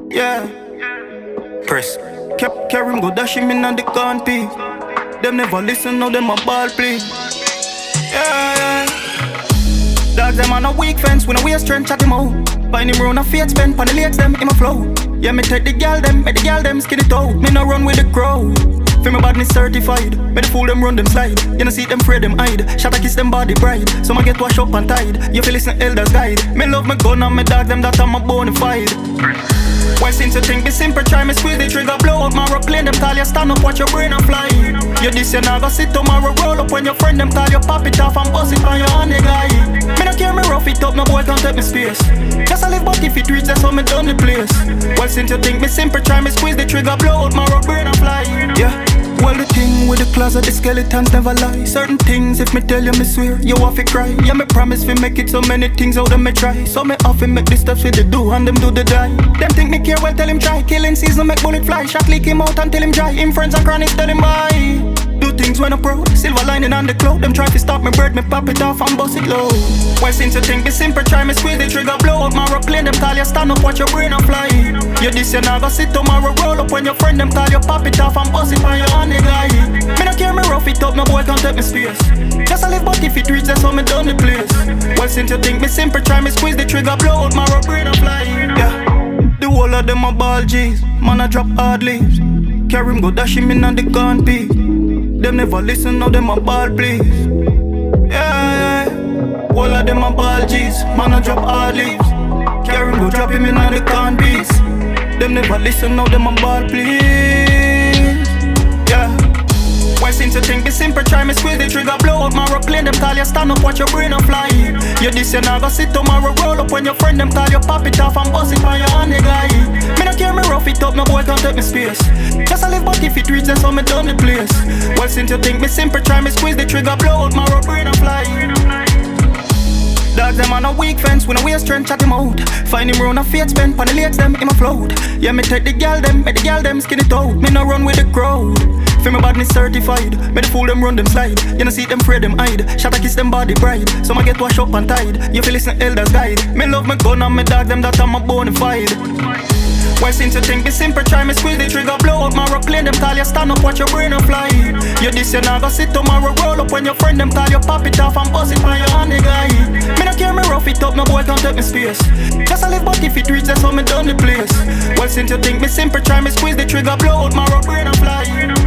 Yeah, press. Kept carrying go dash him in on the gun piece. Them never listen, now them a ball play. Yeah. Dogs them on a weak fence, when I wear strength chat him out. Find him round a fate spend, pan the lakes them in my flow. Yeah, me take the gal them, make the gal them skin it out. Me no run with the crowd. Feel me badness certified. Me the fool them run them slide. You know see them afraid them hide. Shot a kiss them body bride. Some I get washed up and tied. You feel listen elders guide. Me love my gun and me dog them that I'm a bonafide. Why since you think be simple, try me squeeze the trigger, blow out my plane. Them call you stand up, watch your brain and fly. You this you never sit tomorrow, roll up when your friend them call you pop it off and bust it on your honey guy. Me no care me rough it up, no boy can't take me space. Just a live but if it reach that's how me done the place. Well since you think me simple, try me squeeze the trigger, blow out my brain and fly. Yeah. Well the thing with the closet, the skeletons never lie. Certain things if me tell you me swear, you have to cry. Yeah me promise we make it so many things out of me try. So me often make the steps with the do and them do the die. Them think me care, well tell him try. Killing season make bullet fly. Shot leak him out until him dry. Him friends and chronics tell him bye. Do things when I'm proud, silver lining on the cloud. Them try to stop me bird, me pop it off and bust it low. Well since you think be simple, try me squeeze the trigger, blow out my plane. Them call you stand up, watch your brain and fly. You this you never sit tomorrow, roll up when your friend them call you pop it off and bust it on your honey guy. Me no care me rough it up, no boy can't take me space. Just a live but if it reach that's how me done the place. Well since you think me simple, try me squeeze the trigger, blow out my brain and fly. Yeah, the whole of them a ball G's, man I drop hard leaves. Carry him go dash him in on the gun piece. Them never listen, now them a ball please. Yeah. All of them a ball G's, man I drop hard leaves. Carry him go drop him in on the gun piece. Them never listen, now them a ball please. Yeah. Why since you think be simple, try me squeeze the trigger, blow out my plane. Them call you stand up, watch your brain and fly. You this you never sit tomorrow, roll up when your friend them call you pop it off and bust it on your honey guy. Me no care me rough it up, no boy can't take me space. Just a live but if it reach that's how me done the place. Well since you think me simple, try me squeeze the trigger, blow out my brain and fly. Dogs them on a weak fence, when I wear strength chat him out. Find him round a fate spend, pan the lakes them in my float. Yeah me take the gal them, make the gal them skin it out. Me no run with the crowd. Feel me badness certified. Me the fool them run them slide. You know see them afraid them hide. Shot a kiss them body bride. Some I get washed up and tied. You feel listen elders guide. Me love my gun and me dog them that I'm a bonafide. Well since you think be simple, try me squeeze the trigger, blow out my plane. Them call you stand up, watch your brain and fly. You this you never sit tomorrow, roll up when your friend them call you pop it off and bust it on your honey guy. Me no care me rough it up, no boy can't take me space. Just a live but if it reach that's how me done the place. Well since you think be simple, try me squeeze the trigger, blow out my brain and fly.